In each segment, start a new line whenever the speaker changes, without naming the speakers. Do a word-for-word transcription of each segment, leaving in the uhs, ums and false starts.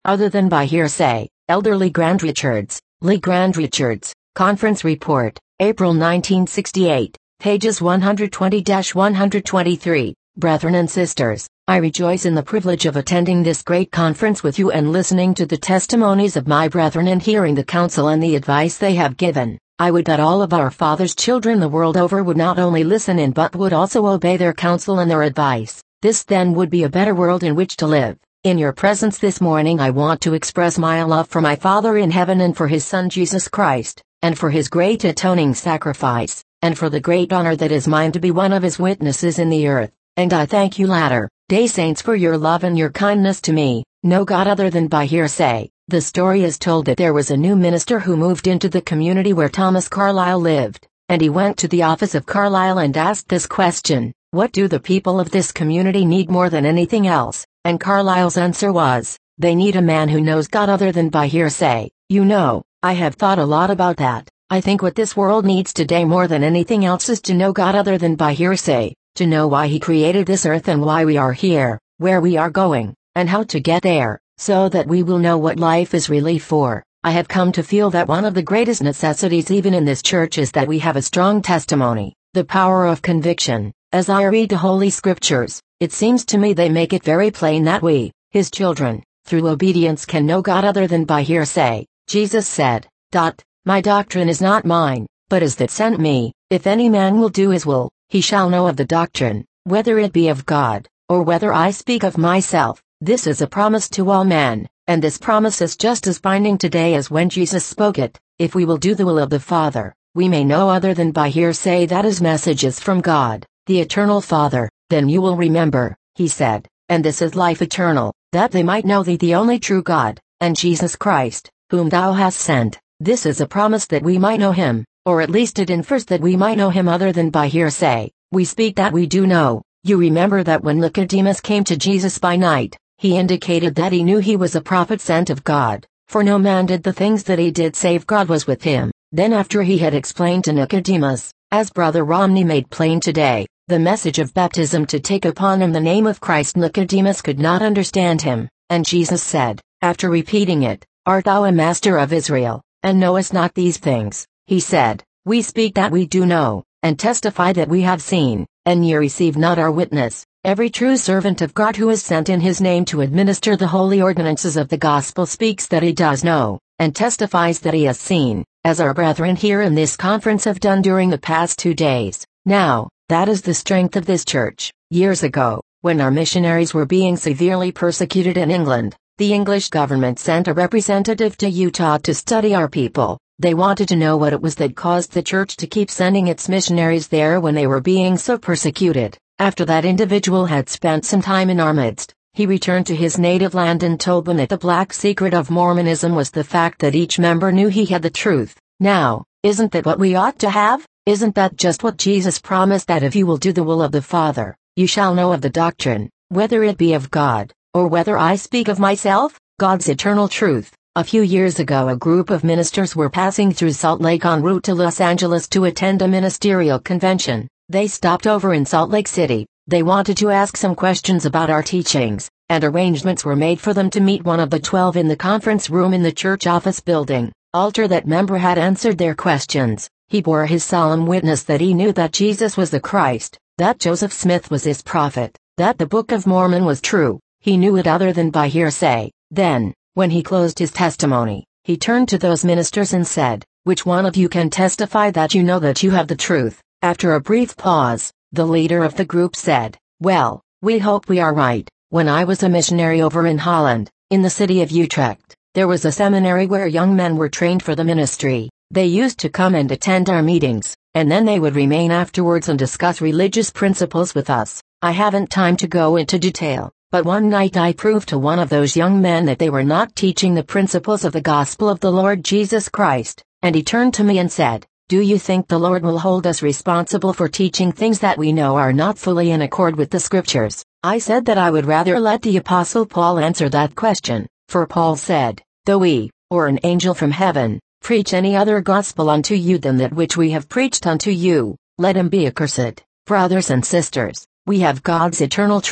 other than by hearsay. Elder Lee Grand Richards, Lee Grand Richards, Conference Report, April nineteen sixty-eight, pages one twenty to one twenty-three. Brethren and sisters, I rejoice in the privilege of attending this great conference with you and listening to the testimonies of my brethren and hearing the counsel and the advice they have given. I would that all of our Father's children the world over would not only listen in but would also obey their counsel and their advice. This then would be a better world in which to live. In your presence this morning I want to express my love for my Father in heaven and for His Son Jesus Christ, and for His great atoning sacrifice, and for the great honor that is mine to be one of His witnesses in the earth. And I thank you latter-day saints for your love and your kindness to me. No God other than by hearsay. The story is told that there was a new minister who moved into the community where Thomas Carlyle lived, and he went to the office of Carlyle and asked this question: what do the people of this community need more than anything else? And Carlyle's answer was, they need a man who knows God other than by hearsay. You know, I have thought a lot about that. I think what this world needs today more than anything else is to know God other than by hearsay. To know why He created this earth and why we are here, where we are going, and how to get there, so that we will know what life is really for. I have come to feel that one of the greatest necessities even in this church is that we have a strong testimony, the power of conviction. As I read the Holy Scriptures, it seems to me they make it very plain that we, His children, through obedience can know God other than by hearsay. Jesus said, dot, my doctrine is not mine, but is that sent me. If any man will do His will, he shall know of the doctrine, whether it be of God, or whether I speak of myself. This is a promise to all men, and this promise is just as binding today as when Jesus spoke it. If we will do the will of the Father, we may know other than by hearsay that His message is from God, the eternal Father. Then you will remember, He said, and this is life eternal, that they might know Thee the only true God, and Jesus Christ, whom Thou hast sent. This is a promise that we might know Him. Or at least it infers that we might know Him other than by hearsay. We speak that we do know. You remember that when Nicodemus came to Jesus by night, he indicated that he knew he was a prophet sent of God, for no man did the things that he did save God was with him. Then after he had explained to Nicodemus, as Brother Romney made plain today, the message of baptism to take upon him the name of Christ, Nicodemus could not understand him, and Jesus said, after repeating it, art thou a master of Israel, and knowest not these things? He said, we speak that we do know, and testify that we have seen, and ye receive not our witness. Every true servant of God who is sent in His name to administer the holy ordinances of the gospel speaks that he does know, and testifies that he has seen, as our brethren here in this conference have done during the past two days. Now, that is the strength of this church. Years ago, when our missionaries were being severely persecuted in England, the English government sent a representative to Utah to study our people. They wanted to know what it was that caused the church to keep sending its missionaries there when they were being so persecuted. After that individual had spent some time in our midst, he returned to his native land and told them that the black secret of Mormonism was the fact that each member knew he had the truth. Now, isn't that what we ought to have? Isn't that just what Jesus promised, that if you will do the will of the Father, you shall know of the doctrine, whether it be of God, or whether I speak of myself? God's eternal truth. A few years ago a group of ministers were passing through Salt Lake en route to Los Angeles to attend a ministerial convention. They stopped over in Salt Lake City. They wanted to ask some questions about our teachings, and arrangements were made for them to meet one of the twelve in the conference room in the church office building. After that member had answered their questions, he bore his solemn witness that he knew that Jesus was the Christ, that Joseph Smith was his prophet, that the Book of Mormon was true. He knew it other than by hearsay. Then, when he closed his testimony, he turned to those ministers and said, which one of you can testify that you know that you have the truth? After a brief pause, the leader of the group said, well, we hope we are right. When I was a missionary over in Holland, in the city of Utrecht, there was a seminary where young men were trained for the ministry. They used to come and attend our meetings, and then they would remain afterwards and discuss religious principles with us. I haven't time to go into detail. But one night I proved to one of those young men that they were not teaching the principles of the gospel of the Lord Jesus Christ, and he turned to me and said, do you think the Lord will hold us responsible for teaching things that we know are not fully in accord with the Scriptures? I said that I would rather let the Apostle Paul answer that question, for Paul said, though we, or an angel from heaven, preach any other gospel unto you than that which we have preached unto you, let him be accursed. Brothers and sisters, we have God's eternal truth.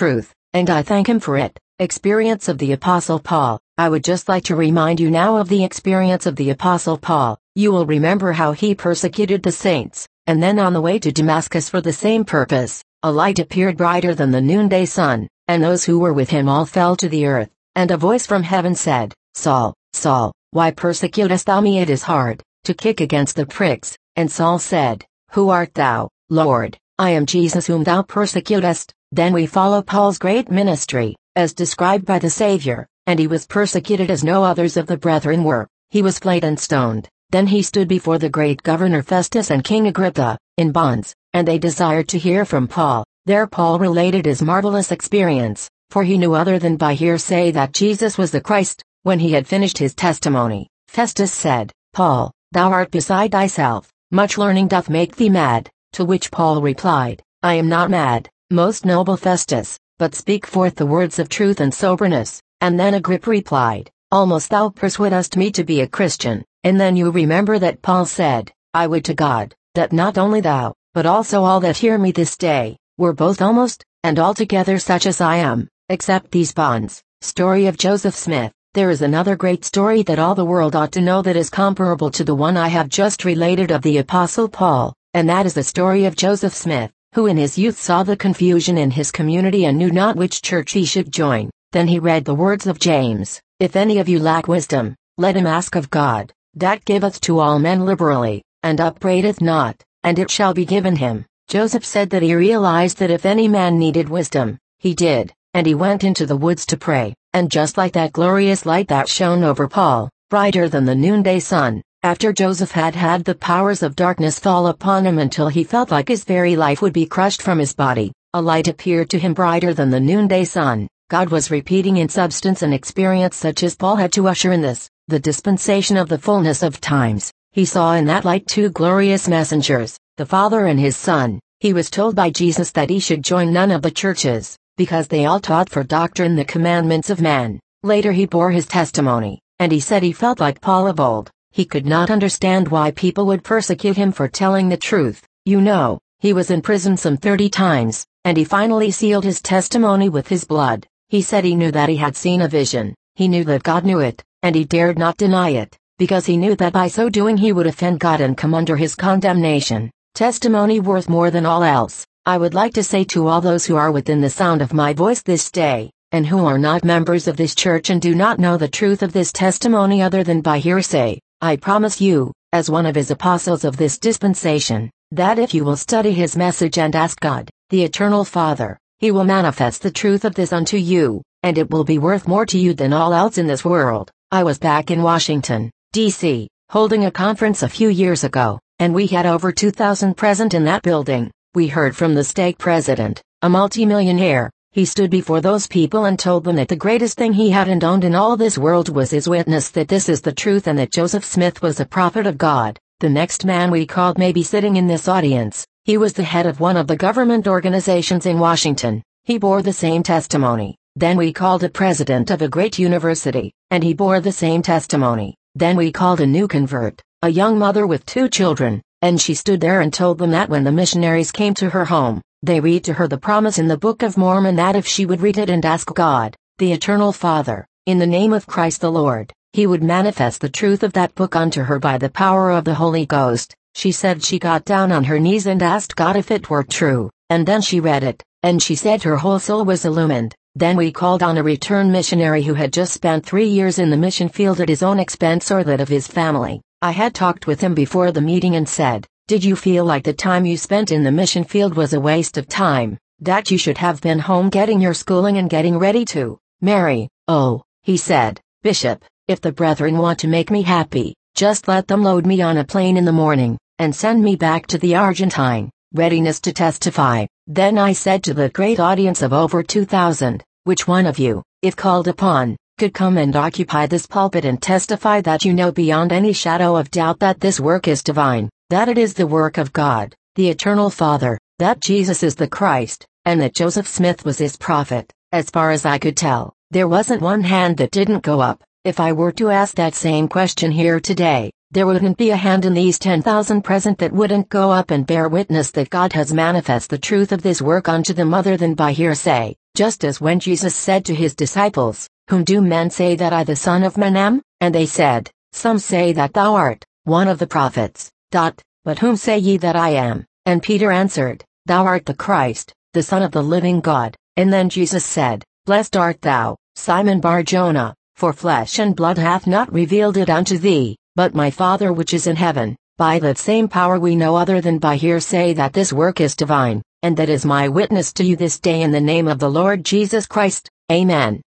and I thank him for it. Experience of the Apostle Paul. I would just like to remind you now of the experience of the Apostle Paul. You will remember how he persecuted the saints, and then on the way to Damascus for the same purpose, a light appeared brighter than the noonday sun, and those who were with him all fell to the earth, and a voice from heaven said, Saul, Saul, why persecutest thou me? It is hard to kick against the pricks. And Saul said, Who art thou, Lord? I am Jesus whom thou persecutest. Then we follow Paul's great ministry, as described by the Savior, and he was persecuted as no others of the brethren were. He was flayed and stoned. Then he stood before the great governor Festus and King Agrippa, in bonds, and they desired to hear from Paul. There Paul related his marvelous experience, for he knew other than by hearsay that Jesus was the Christ. When he had finished his testimony, Festus said, Paul, thou art beside thyself, much learning doth make thee mad. To which Paul replied, I am not mad, most noble Festus, but speak forth the words of truth and soberness. And then Agrippa replied, Almost thou persuadest me to be a Christian. And then you remember that Paul said, I would to God, that not only thou, but also all that hear me this day, were both almost, and altogether such as I am, except these bonds. Story of Joseph Smith. There is another great story that all the world ought to know that is comparable to the one I have just related of the Apostle Paul, and that is the story of Joseph Smith, who in his youth saw the confusion in his community and knew not which church he should join. Then he read the words of James, If any of you lack wisdom, let him ask of God, that giveth to all men liberally, and upbraideth not, and it shall be given him. Joseph said that he realized that if any man needed wisdom, he did, and he went into the woods to pray, and just like that glorious light that shone over Paul, brighter than the noonday sun, after Joseph had had the powers of darkness fall upon him until he felt like his very life would be crushed from his body, a light appeared to him brighter than the noonday sun. God was repeating in substance an experience such as Paul had to usher in this, the dispensation of the fullness of times. He saw in that light two glorious messengers, the Father and his Son. He was told by Jesus that he should join none of the churches, because they all taught for doctrine the commandments of man. Later he bore his testimony, and he said he felt like Paul of old. He could not understand why people would persecute him for telling the truth. You know, he was in prison some thirty times, and he finally sealed his testimony with his blood. He said he knew that he had seen a vision, he knew that God knew it, and he dared not deny it, because he knew that by so doing he would offend God and come under his condemnation. Testimony worth more than all else. I would like to say to all those who are within the sound of my voice this day, and who are not members of this church and do not know the truth of this testimony other than by hearsay, I promise you, as one of his apostles of this dispensation, that if you will study his message and ask God, the eternal Father, he will manifest the truth of this unto you, and it will be worth more to you than all else in this world. I was back in Washington, D C, holding a conference a few years ago, and we had over two thousand present in that building. We heard from the stake president, a multimillionaire. He stood before those people and told them that the greatest thing he had and owned in all this world was his witness that this is the truth and that Joseph Smith was a prophet of God. The next man we called may be sitting in this audience. He was the head of one of the government organizations in Washington. He bore the same testimony. Then we called a president of a great university, and he bore the same testimony. Then we called a new convert, a young mother with two children, and she stood there and told them that when the missionaries came to her home, they read to her the promise in the Book of Mormon that if she would read it and ask God, the eternal Father, in the name of Christ the Lord, he would manifest the truth of that book unto her by the power of the Holy Ghost. She said she got down on her knees and asked God if it were true, and then she read it, and she said her whole soul was illumined. Then we called on a return missionary who had just spent three years in the mission field at his own expense or that of his family. I had talked with him before the meeting and said, did you feel like the time you spent in the mission field was a waste of time, that you should have been home getting your schooling and getting ready to marry? Oh, he said, Bishop, if the brethren want to make me happy, just let them load me on a plane in the morning, and send me back to the Argentine, readiness to testify. Then I said to the great audience of over two thousand, which one of you, if called upon, could come and occupy this pulpit and testify that you know beyond any shadow of doubt that this work is divine, that it is the work of God, the eternal Father, that Jesus is the Christ, and that Joseph Smith was his prophet? As far as I could tell, there wasn't one hand that didn't go up. If I were to ask that same question here today, there wouldn't be a hand in these ten thousand present that wouldn't go up and bear witness that God has manifest the truth of this work unto them other than by hearsay. Just as when Jesus said to his disciples, Whom do men say that I the Son of Man am? And they said, Some say that thou art one of the prophets. Dot, but whom say ye that I am? And Peter answered, Thou art the Christ, the Son of the living God. And then Jesus said, Blessed art thou, Simon Bar-Jonah, for flesh and blood hath not revealed it unto thee, but my Father which is in heaven. By that same power we know other than by hearsay that this work is divine, and that is my witness to you this day in the name of the Lord Jesus Christ. Amen.